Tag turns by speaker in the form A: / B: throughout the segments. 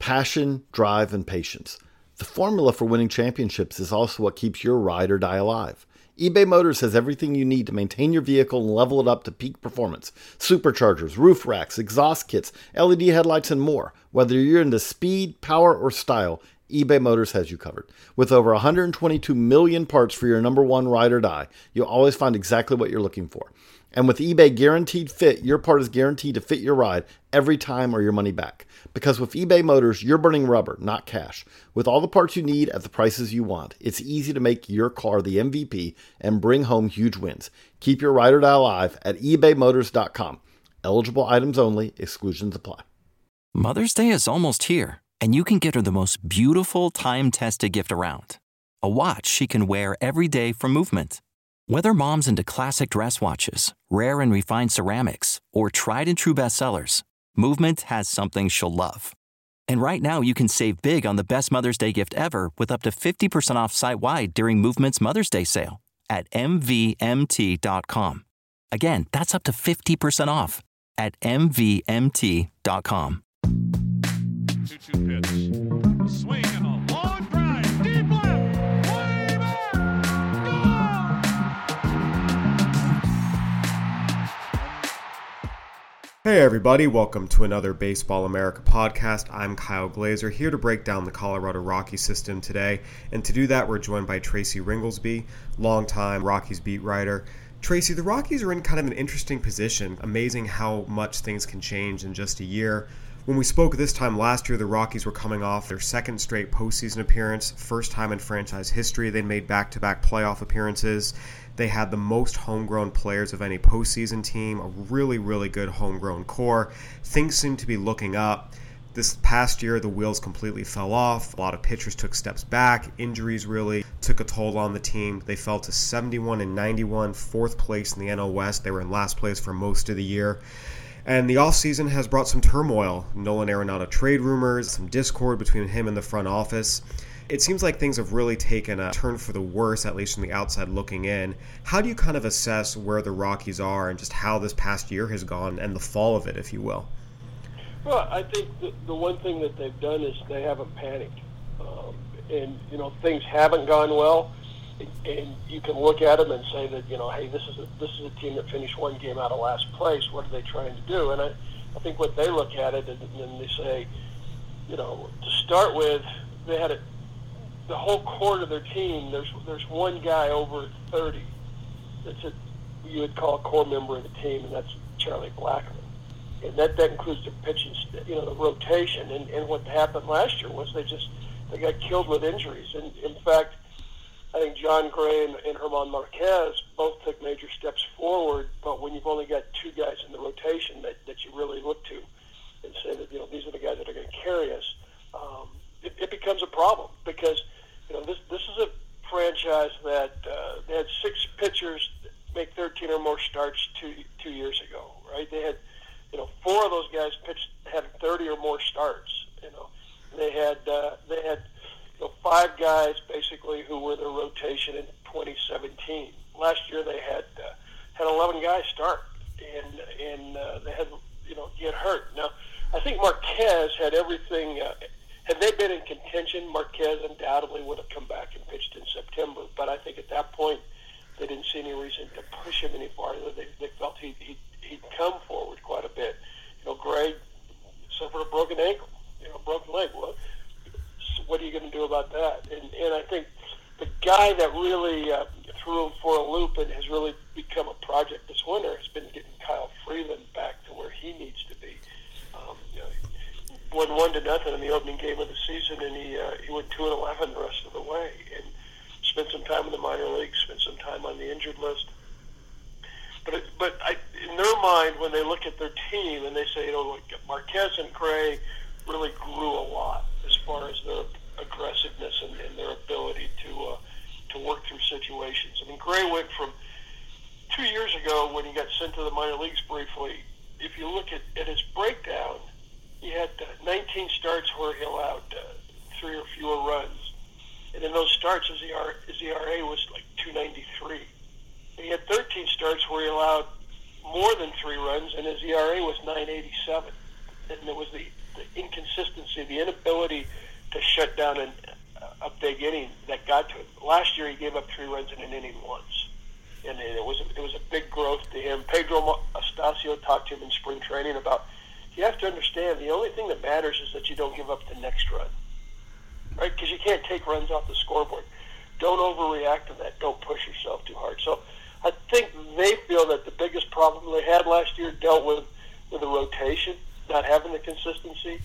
A: Passion, drive, and patience. The formula for winning championships is also what keeps your ride or die alive. eBay Motors has everything you need to maintain your vehicle and level it up to peak performance. Superchargers, roof racks, exhaust kits, LED headlights, and more. Whether you're into speed, power, or style, eBay Motors has you covered. With over 122 million parts for your number one ride or die, you'll always find exactly what you're looking for. And with eBay Guaranteed Fit, your part is guaranteed to fit your ride every time or your money back. Because with eBay Motors, you're burning rubber, not cash. With all the parts you need at the prices you want, it's easy to make your car the MVP and bring home huge wins. Keep your ride or die alive at ebaymotors.com. Eligible items only. Exclusions apply.
B: Mother's Day is almost here, and you can get her the most beautiful time-tested gift around. A watch she can wear every day from Movement. Whether mom's into classic dress watches, rare and refined ceramics, or tried and true bestsellers, Movement has something she'll love. And right now you can save big on the best Mother's Day gift ever with up to 50% off site-wide during Movement's Mother's Day sale at MVMT.com. Again, that's up to 50% off at MVMT.com.
C: 2-2 pitch. A swing and a long drive. Deep left. Way back.
D: Hey everybody, welcome to another Baseball America podcast. I'm Kyle Glazer, here to break down the Colorado Rockies system today. And to do that, we're joined by Tracy Ringolsby, longtime Rockies beat writer. Tracy, the Rockies are in kind of an interesting position. Amazing how much things can change in just a year. When we spoke this time last year, the Rockies were coming off their second straight postseason appearance. First time in franchise history they made back-to-back playoff appearances. They had the most homegrown players of any postseason team, a really, really good homegrown core. Things seem to be looking up. This past year, the wheels completely fell off. A lot of pitchers took steps back. Injuries really took a toll on the team. They fell to 71-91, fourth place in the NL West. They were in last place for most of the year. And the offseason has brought some turmoil. Nolan Arenado trade rumors, some discord between him and the front office. It seems like things have really taken a turn for the worse, at least from the outside looking in. How do you kind of assess where the Rockies are and just how this past year has gone and the fall of it, if you will?
E: Well, I think the one thing that they've done is they haven't panicked. Things haven't gone well. And you can look at them and say that, hey, this is a team that finished one game out of last place. What are they trying to do? And I think what they look at it and they say, to start with, they had the whole core of their team. There's one guy over 30 that's you would call a core member of the team, and that's Charlie Blackmon. And that includes the pitching, the rotation. And what happened last year was they got killed with injuries. And in fact, I think John Gray and German Marquez both took major steps forward, but when you've only got two guys in the rotation that you really look to and say that, these are the guys that are going to carry us, it becomes a problem because, this is a franchise that they had six pitchers make 13 or more starts two years ago, right? They had, four of those guys had 30 or more starts, They had five guys basically who were their rotation in 2017. Last year they had 11 guys start, and they had get hurt. Now I think Marquez had everything. Had they been in contention, Marquez undoubtedly would have come back and pitched in September. But I think at that point they didn't see any reason to push him any farther. They felt he'd come forward quite a bit. Gray suffered a broken ankle, broken leg. Well, what are you going to do about that? And I think the guy that really threw him for a loop and has really become a project this winter has been getting Kyle Freeland back to where he needs to be. Won 1-0 in the opening game of the season, and he went 2-11 the rest of the way, and spent some time in the minor leagues, spent some time on the injured list. But in their mind, when they look at their team and they say, Marquez and Gray really grew a lot as far as their aggressiveness and their ability to work through situations. I mean, Gray went from 2 years ago when he got sent to the minor leagues briefly. If you look at his breakdown, he had 19 starts where he allowed 3 or fewer runs. And in those starts, his ERA was like 2.93. He had 13 starts where he allowed more than 3 runs, and his ERA was 9.87. And it was the the inconsistency, the inability to shut down a big inning that got to him. Last year he gave up 3 runs in an inning once, and it was a big growth to him. Pedro Astacio talked to him in spring training about, you have to understand, the only thing that matters is that you don't give up the next run, right? Because you can't take runs off the scoreboard. Don't overreact to that. Don't push yourself too hard. So I think they feel that the biggest problem they had last year dealt with the rotation, not having the consistency,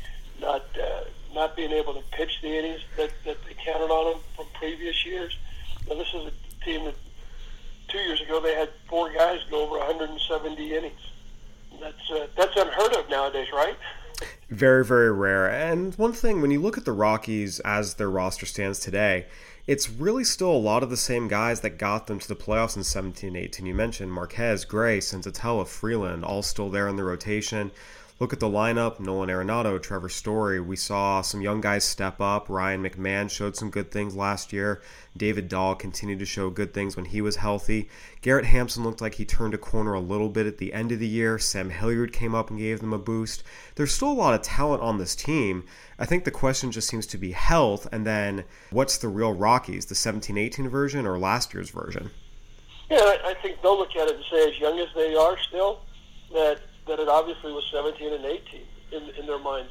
E: not being able to pitch the innings that they counted on them from previous years. Now, this is a team that 2 years ago they had 4 guys go over 170 innings. That's unheard of nowadays, right?
D: Very, very rare. And one thing, when you look at the Rockies as their roster stands today, it's really still a lot of the same guys that got them to the playoffs in 17-18. You mentioned Marquez, Gray, Senzatella, Freeland, all still there in the rotation. Look at the lineup, Nolan Arenado, Trevor Story. We saw some young guys step up. Ryan McMahon showed some good things last year. David Dahl continued to show good things when he was healthy. Garrett Hampson looked like he turned a corner a little bit at the end of the year. Sam Hilliard came up and gave them a boost. There's still a lot of talent on this team. I think the question just seems to be health, and then what's the real Rockies, the 17-18 version or last year's version?
E: Yeah, I think they'll look at it and say, as young as they are still, that it obviously was 17 and 18 in their minds.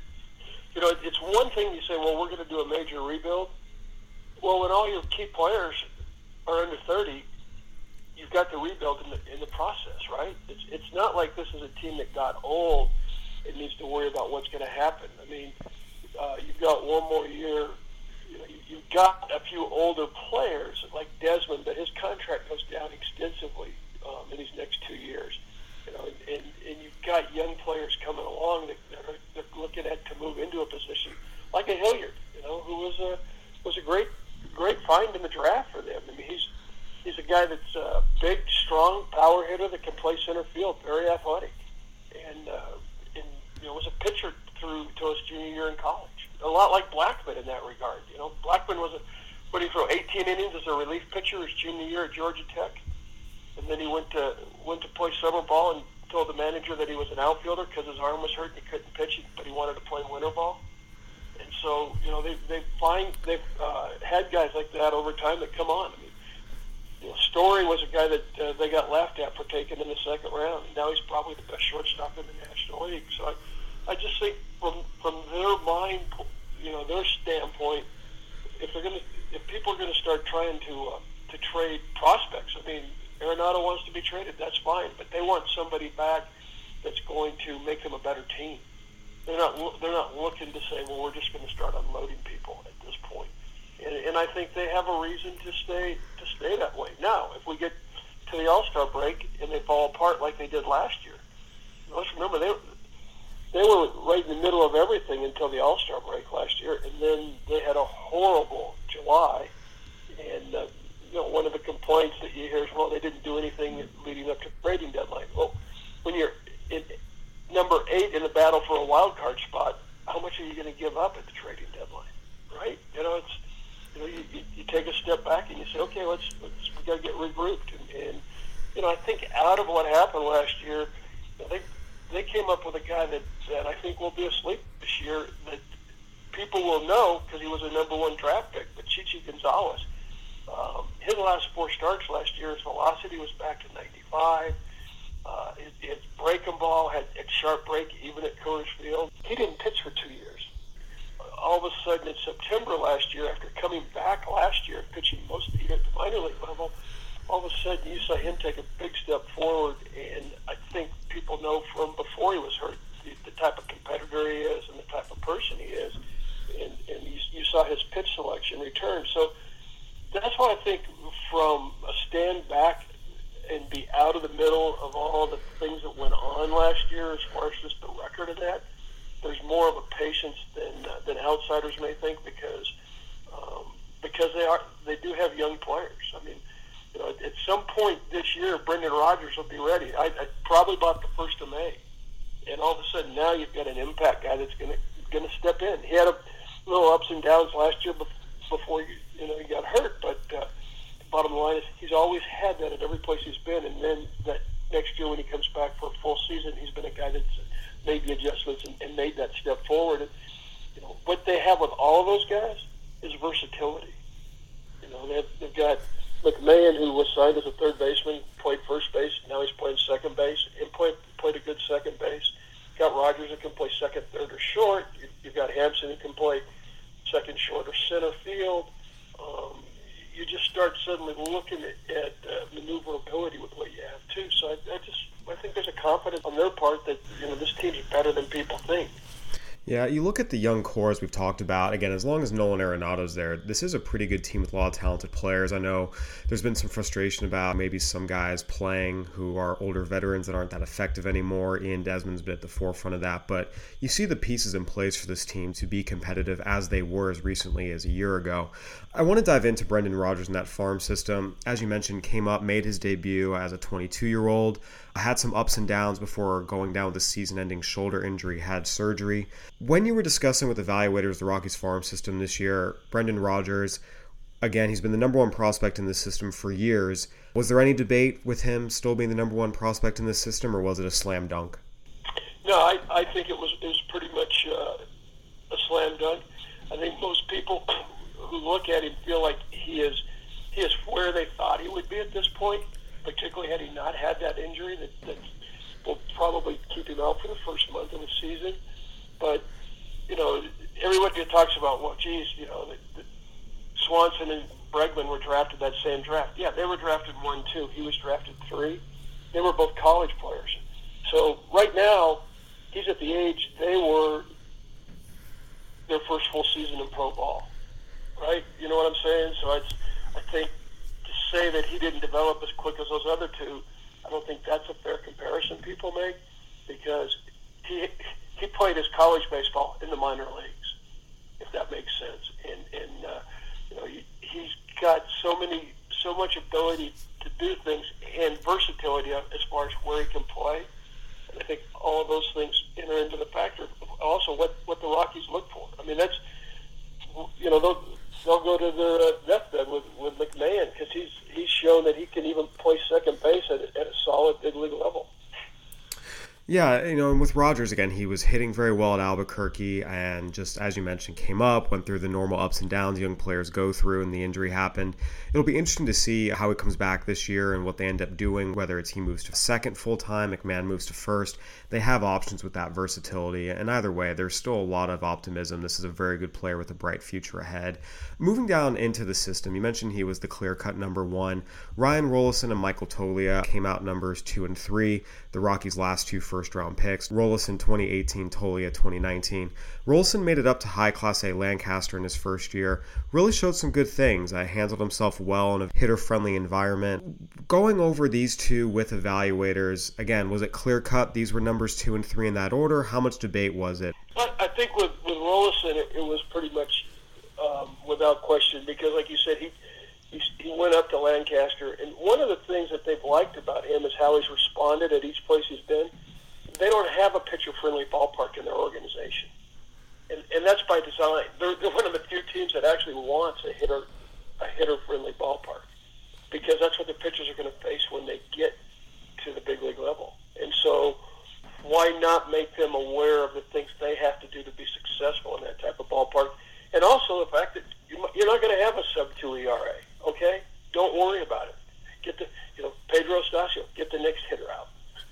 E: It's one thing you say, well, we're going to do a major rebuild. Well, when all your key players are under 30, you've got the rebuild in the process, right? It's not like this is a team that got old and needs to worry about what's going to happen. I mean, you've got one more year. You've got a few older players like Desmond, but his contract goes down extensively in these next 2 years. And you've got young players coming along that they're looking at to move into a position like a Hilliard, who was a great find in the draft for them. I mean, he's a guy that's a big, strong power hitter that can play center field, very athletic, and was a pitcher through to his junior year in college. A lot like Blackman in that regard. Blackman what did he throw 18 innings as a relief pitcher his junior year at Georgia Tech. And then he went to play summer ball and told the manager that he was an outfielder because his arm was hurt and he couldn't pitch, but he wanted to play winter ball. And so, they've had guys like that over time that come on. I mean, Story was a guy that they got laughed at for taking in the second round. And now he's probably the best shortstop in the National League. So I just think from their mind, their standpoint, if people are going to start trying to trade prospects, I mean, Arenado wants to be traded, that's fine, but they want somebody back that's going to make them a better team. They're not looking to say, well, we're just going to start unloading people at this point. And I think they have a reason to stay that way. Now, if we get to the All-Star break and they fall apart like they did last year, let's remember they were right in the middle of everything until the All-Star break last year, and then they had a horrible July, and one of the complaints that you hear is, well, they didn't do anything leading up to the trading deadline. Well, when you're in number 8 in the battle for a wild card spot, how much are you going to give up at the trading deadline, right? You take a step back and you say, okay, we got to get regrouped. And I think out of what happened last year, they came up with a guy that I think will be asleep this year that people will know because he was a number 1 draft pick, but Chichi Gonzalez. His last 4 starts last year, his velocity was back to 95. His breaking ball had a sharp break even at Coors Field. He didn't pitch for 2 years. All of a sudden in September last year, after coming back last year, pitching most of the year at the minor league level, all of a sudden you saw him take a big step forward, and I think people know from before he was hurt the type of competitor he is and the type of person he is, and you saw his pitch selection return. So that's why I think from a stand back and be out of the middle of all the things that went on last year as far as just the record of that, there's more of a patience than outsiders may think because they do have young players. I mean, at some point this year, Brendan Rodgers will be ready. I probably about the 1st of May, and all of a sudden now you've got an impact guy that's going to step in. He had a little ups and downs last year before he got hurt, but the bottom line is he's always had that at every place he's been, and then that next year when he comes back for a full season, he's been a guy that's made the adjustments and made that step forward. And, what they have with all of those guys is versatility. They've got McMahon, who was signed as a third baseman, played first base. Now he's playing second base and played a good second base. You've got Rogers, that can play second, third, or short. You've got Hampson, who can play second, short, or center field. You just start suddenly looking at maneuverability with what you have too. So I think there's a confidence on their part that this team's better than people think.
D: Yeah, you look at the young core as we've talked about. Again, as long as Nolan Arenado's there, this is a pretty good team with a lot of talented players. I know there's been some frustration about maybe some guys playing who are older veterans that aren't that effective anymore. Ian Desmond's been at the forefront of that. But you see the pieces in place for this team to be competitive as they were as recently as a year ago. I want to dive into Brendan Rodgers and that farm system. As you mentioned, came up, made his debut as a 22-year-old. Had some ups and downs before going down with a season-ending shoulder injury, had surgery. When you were discussing with evaluators the Rockies farm system this year, Brendan Rodgers, again, he's been the number one prospect in this system for years. Was there any debate with him still being the number one prospect in this system, or was it a slam dunk?
E: No, I think it was pretty much a slam dunk. I think most people who look at him feel like he is where they thought he would be at this point, particularly had he not had that injury that will probably keep him out for the first month of the season. But, everybody talks about, well, geez, the Swanson and Bregman were drafted that same draft. Yeah, they were drafted 1-2. He was drafted 3. They were both college players. So right now, he's at the age they were their first full season in pro ball, right? You know what I'm saying? So I think to say that he didn't develop as quick as those other two, I don't think that's a fair comparison people make, because he played his college baseball in the minor leagues, if that makes sense. And he's got so much ability to do things and versatility as far as where he can play. And I think all of those things enter into the factor of also what the Rockies look for. I mean, that's, they'll go to their deathbed with McMahon, because he's shown that he can even play second base at a solid big league level.
D: Yeah, and with Rodgers, again, he was hitting very well at Albuquerque, and just as you mentioned, came up, went through the normal ups and downs young players go through, and the injury happened. It'll be interesting to see how he comes back this year and what they end up doing, whether it's he moves to second full-time, McMahon moves to first. They have options with that versatility, and either way, there's still a lot of optimism. This is a very good player with a bright future ahead. Moving down into the system, you mentioned he was the clear-cut number one. Ryan Rollison and Michael Toglia came out numbers 2 and 3, the Rockies' last two first-round picks. Rollison 2018, Toglia 2019. Rollison made it up to high Class A Lancaster in his first year. Really showed some good things. Handled himself well in a hitter-friendly environment. Going over these two with evaluators, again, was it clear-cut these were numbers 2 and 3 in that order? How much debate was it?
E: I think with Rollison, it was pretty much without question, because like you said, he went up to Lancaster, and one of the things that they've liked about him is how he's responded at each place he's been. They don't have a pitcher-friendly ballpark in their organization, and that's by design. They're one of the few teams that actually wants a hitter-friendly ballpark, because that's what the pitchers are going to face when they get to the big league level. And so why not make them aware of the things they have to do to be successful in that type of ballpark? And also the fact that you're not going to have a sub-2 ERA, okay? Don't worry about it. Get Pedro Estacio, get the next hitter out.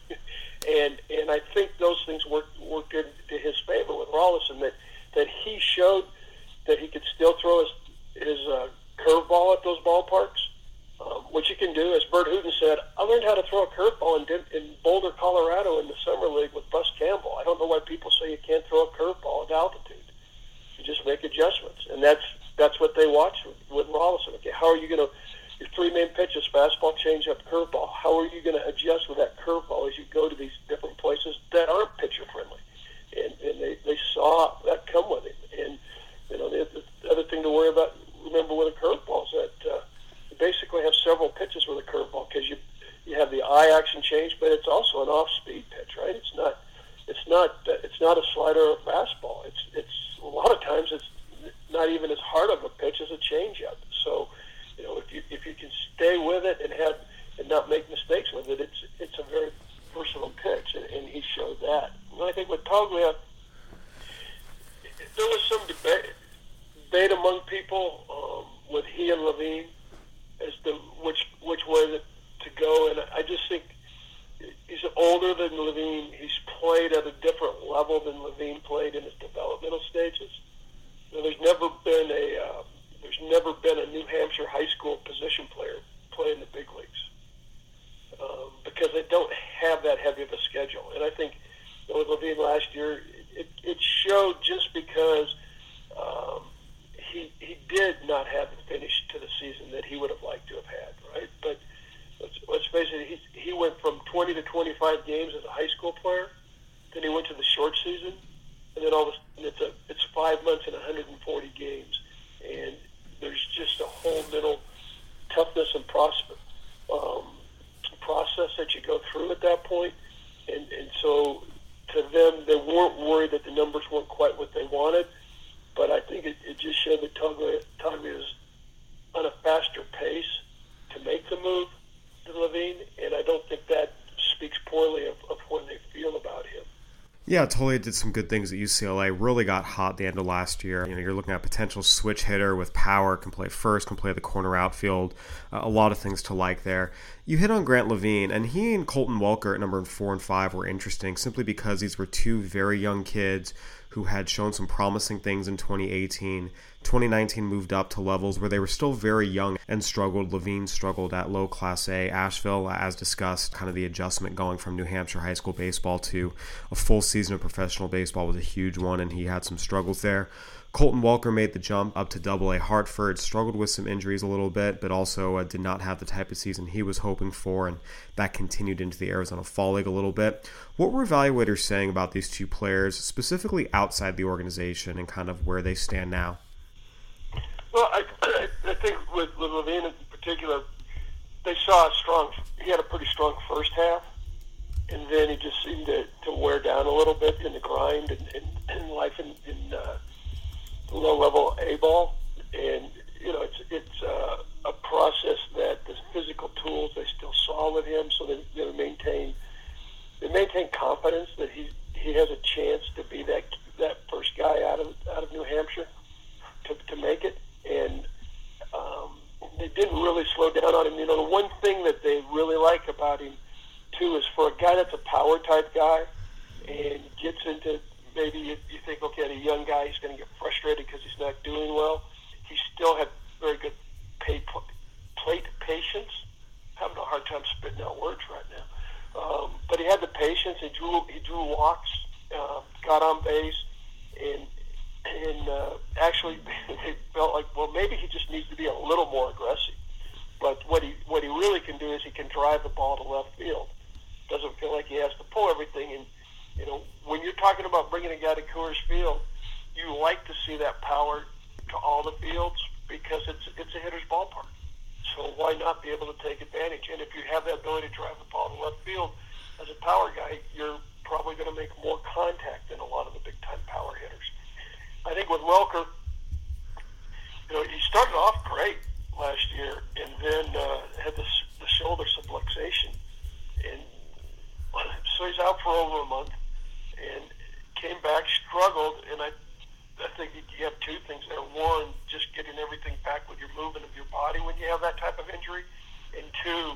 E: And I think those things worked into his favor with Rollison, that he showed that he could still throw his curveball at those ballparks, which you can do. As Bert Hooten said, I learned how to throw a curveball in Boulder, Colorado in the summer league with Bus Campbell. I don't know why people say you can't throw a curveball at altitude. You just make adjustments, and that's what they watch with Rollison. Okay, how are you going to, your three main pitches, fastball, changeup, curveball, how are you going to adjust with that curveball as you go to these different places that aren't pitcher friendly? And they saw that come with it. And the other thing to worry about, remember with a curveball, is that you basically have several pitches with a curveball, because you have the eye action change, but it's also an off-speed pitch, right? It's not a slider or a fastball. It's a lot of times it's not even as hard of a pitch as a changeup. So, if you can stay with it and not make mistakes with it, it's a very versatile pitch, and he showed that. And I think with debate among people with he and Levine as to which way to go, and I just think he's older than Levine. He's played at a different level than Levine played in his developmental stages. There's never been a New Hampshire high school position player play in the big leagues because they don't have that heavy of a schedule. And I think with Levine last year, it showed just because he did not have the finish to the season that he would have liked to have had, right? But let's face it, he went from 20 to 25 games as a high school player, then he went to the short season, and then all of a sudden it's 5 months and 140 games, and there's just a whole mental toughness and process that you go through at that point, and so to them, they weren't worried that the numbers weren't quite what they wanted, but I think it just showed that Toglia is on a faster pace to make the move to Levine, and I don't think that speaks poorly of what they feel about him.
D: Yeah, Toglia did some good things at UCLA, really got hot at the end of last year. You're looking at a potential switch hitter with power, can play first, can play the corner outfield, a lot of things to like there. You hit on Grant Levine, and he and Colton Welker at number 4 and 5 were interesting simply because these were two very young kids who had shown some promising things in 2018. 2019 moved up to levels where they were still very young and struggled. Levine struggled at low Class A Asheville, as discussed. Kind of the adjustment going from New Hampshire high school baseball to a full season of professional baseball was a huge one, and he had some struggles there. Colton Welker made the jump up to Double-A Hartford, struggled with some injuries a little bit, but also did not have the type of season he was hoping for, and that continued into the Arizona Fall League a little bit. What were evaluators saying about these two players, specifically outside the organization, and kind of where they stand now?
E: Well, I think with Levine in particular, they saw he had a pretty strong first half, and then he just seemed to wear down a little bit in the grind and life in low-level A-ball. And, it's a process that the physical tools they still saw with him, so they maintain confidence that he has a chance to be that first guy out of New Hampshire to make it. And they didn't really slow down on him. The one thing that they really like about him, too, is for a guy that's a power-type guy and gets into maybe you think, okay, a young guy, he's going to get frustrated because he's not doing well. He still had very good plate patience. I'm having a hard time spitting out words right now. But he had the patience. He drew walks, got on base, and actually they felt like, well, maybe he just needs to be a little more aggressive. But what he really can do is he can drive the ball to left field. Doesn't feel like he has to pull everything. And when you're talking about bringing a guy to Coors Field, you like to see that power to all the fields because it's a hitter's ballpark. So why not be able to take advantage? And if you have the ability to drive the ball to left field as a power guy, you're probably going to make more contact than a lot of the big-time power hitters. I think with Welker, he started off great last year and then had the shoulder subluxation. And so he's out for over a month and came back, struggled, and I think you have two things there. One, just getting everything back with your movement of your body when you have that type of injury. And two,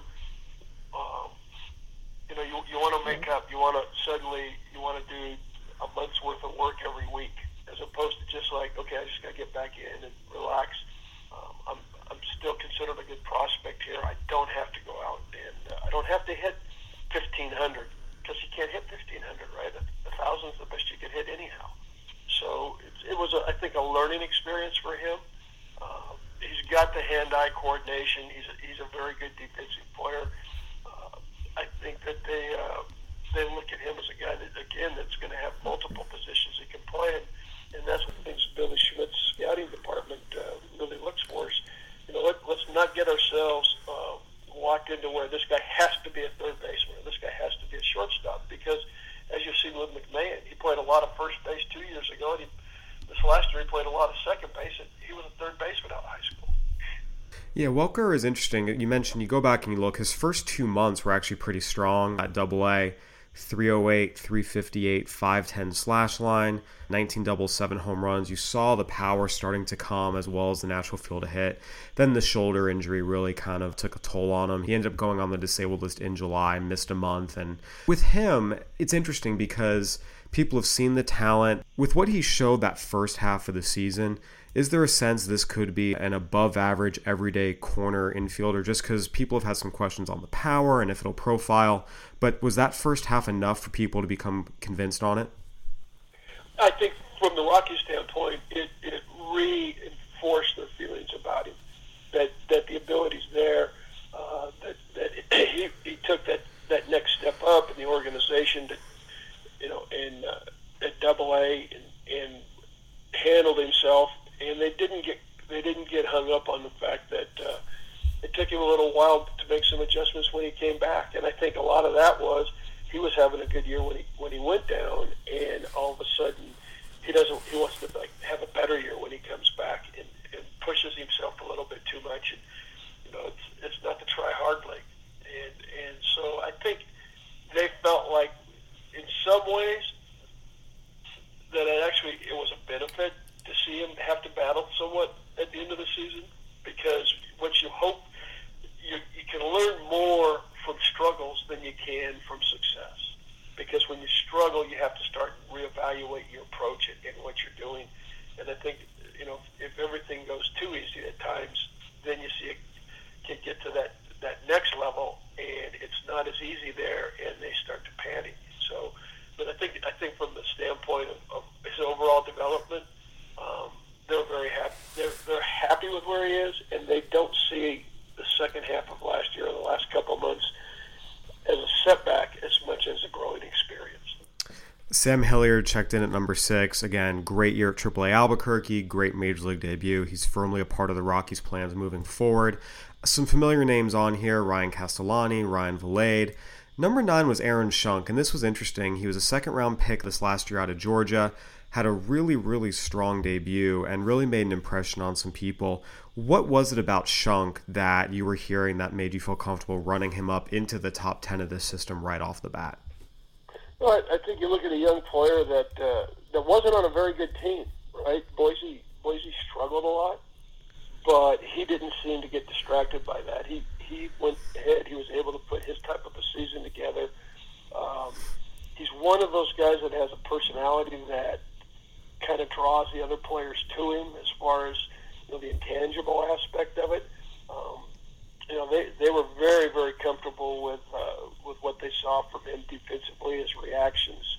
E: you want to make up. You want to do a month's worth of work every week, as opposed to just like, okay, I just got to get back in and relax. I'm still considered a good prospect here. I don't have to go out and I don't have to hit 1,500 because you can't hit 1,500, right? 1,000 is the best you could hit anyhow. So it was, I think, a learning experience for him. He's got the hand-eye coordination. He's a very good defensive player. I think that they look at him as a guy that, again, that's going to have multiple positions he can play in, and that's what things Billy Schmidt's scouting department really looks for. Let's not get ourselves locked into where this guy has to be a third baseman or this guy has to be a shortstop, because as you've seen with McMahon, he played a lot of first base 2 years ago, and this last year he played a lot of second base, and he was a third baseman out of high school.
D: Yeah, Welker is interesting. You mentioned, you go back and you look, his first 2 months were actually pretty strong at Double-A, .308, .358, .510 slash line, 19 doubles, 7 home runs. You saw the power starting to come as well as the natural feel to hit. Then the shoulder injury really kind of took a toll on him. He ended up going on the disabled list in July, missed a month. And with him, it's interesting because people have seen the talent. With what he showed that first half of the season, is there a sense this could be an above-average, everyday corner infielder? Just because people have had some questions on the power and if it'll profile. But was that first half enough for people to become convinced on it?
E: I think from the Rockies' standpoint, it reinforced their feelings about him, that the ability's there, that he took that next step up in the organization to, at Double-A and handled himself. And they didn't get hung up on the fact that it took him a little while to make some adjustments when he came back. And I think a lot of that was he was having a good year when he went down, and all of a sudden he wants to have a better year when he comes back and pushes himself a little bit too much. And it's not the try hard league. And so I think they felt like in some ways that it was a benefit to see him have to battle somewhat at the end of the season, because what you hope, you can learn more from struggles than you can from success. Because when you struggle, you have to start reevaluate your approach and what you're doing. And I think, if everything goes too easy at times, then you see it can get to that next level, and it's not as easy there, and they start to panic. So, but I think from the standpoint of his overall development, they're very happy. They're happy with where he is, and they don't see the second half of last year or the last couple of months as a setback as much as a growing experience.
D: Sam Hilliard checked in at number 6. Again, great year at AAA Albuquerque, great Major League debut. He's firmly a part of the Rockies' plans moving forward. Some familiar names on here: Ryan Castellani, Ryan Vilade. Number 9 was Aaron Schunk, and this was interesting. He was a second-round pick this last year out of Georgia, had a really, really strong debut, and really made an impression on some people. What was it about Schunk that you were hearing that made you feel comfortable running him up into the top 10 of this system right off the bat?
E: Well, I think you look at a young player that wasn't on a very good team, right? Boise struggled a lot, but he didn't seem to get distracted by that. He went ahead. He was able to put his type of a season together. He's one of those guys that has a personality that kind of draws the other players to him as far as the intangible aspect of it. They were very, very comfortable with what they saw from him defensively, his reactions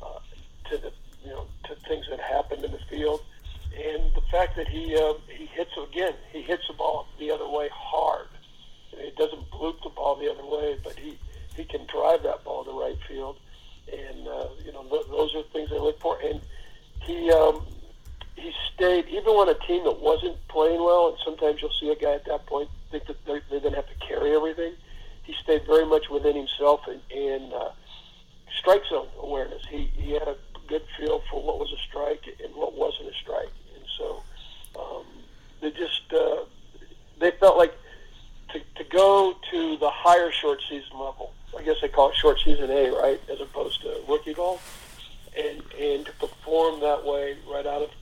E: to things that happened in the field, and the fact that he hits the ball the other way hard. It doesn't bloop the ball the other way, but he can drive that ball to right field, and those are things I look for. And he stayed, even on a team that wasn't playing well, and sometimes you'll see a guy at that point think that they're going to have to carry everything. He stayed very much within himself and strike zone awareness. He had a good feel for what was a strike and what wasn't a strike, and so they felt like to go to the higher short season level. I guess they call it short season A, right, as opposed to rookie ball, and to perform that way right out of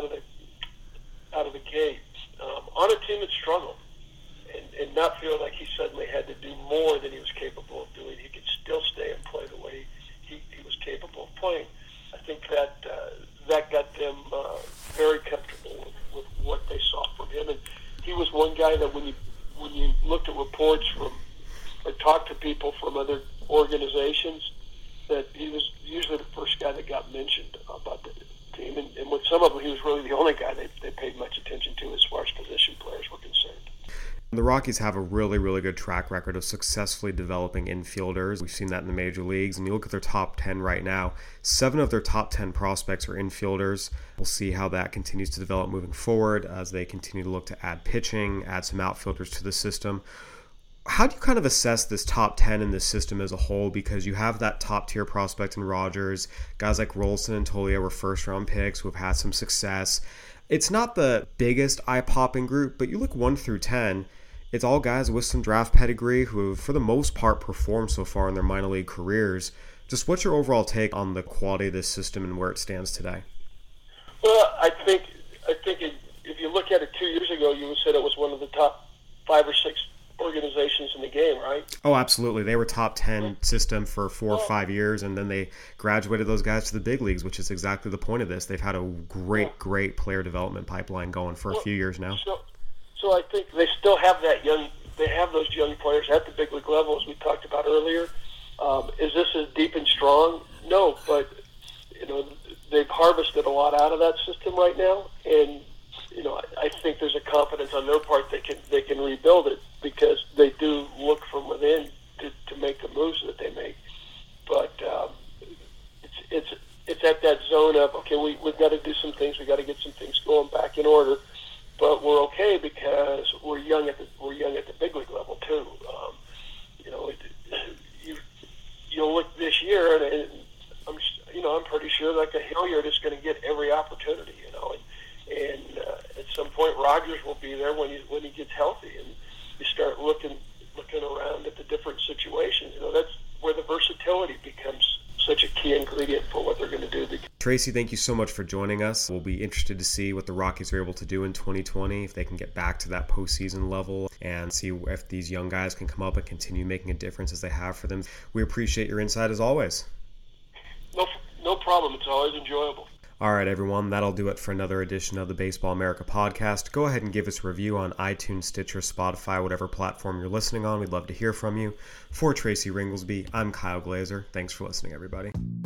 E: the gate on a team that struggled, and not feel like he suddenly had to do more than he was capable of doing. He could still stay and play the way he was capable of playing. I think that got them very comfortable with what they saw from him. And he was one guy that when you looked at reports from or talked to people from other organizations, that he was usually the first guy that got mentioned about the team. And with some of them, he was really the only guy they paid much attention to as far as position players were concerned.
D: The Rockies have a really, really good track record of successfully developing infielders. We've seen that in the major leagues, and you look at their top 10 right now, 7 of their top 10 prospects are infielders. We'll see how that continues to develop moving forward as they continue to look to add pitching, add some outfielders to the system. How do you kind of assess this top 10 in this system as a whole? Because you have that top-tier prospect in Rogers. Guys like Rolston and Tolia were first-round picks who have had some success. It's not the biggest eye-popping group, but you look 1 through 10, it's all guys with some draft pedigree who have, for the most part, performed so far in their minor league careers. Just what's your overall take on the quality of this system and where it stands today?
E: Well, I think if you look at it 2 years ago, you would say it was one of the top 5 or 6 organizations in the game, right?
D: Oh, absolutely. They were top 10 system for 4 or 5 years, and then they graduated those guys to the big leagues, which is exactly the point of this. They've had a great player development pipeline going for a few years now.
E: So I think they still have they have those young players at the big league level, as we talked about earlier. Is this as deep and strong? No, but they've harvested a lot out of that system right now, and I think there's a confidence on their part they can rebuild it, because they do look from within to make the moves that they make. But it's at that zone of, okay, we've got to do some things, we've got to get some things going back in order, but we're okay because we're young at the big league level too. You'll look this year, and I'm pretty sure like a Hilliard is going to get every opportunity, and at some point Rogers will be there when he gets healthy, and you start looking around at the different situations. That's where the versatility becomes such a key ingredient for what they're going to do.
D: Tracy, thank you so much for joining us. We'll be interested to see what the Rockies are able to do in 2020, if they can get back to that postseason level, and see if these young guys can come up and continue making a difference as they have for them. We appreciate your insight as always.
E: No problem. It's always enjoyable.
D: All right, everyone, that'll do it for another edition of the Baseball America podcast. Go ahead and give us a review on iTunes, Stitcher, Spotify, whatever platform you're listening on. We'd love to hear from you. For Tracy Ringlesby, I'm Kyle Glazer. Thanks for listening, everybody.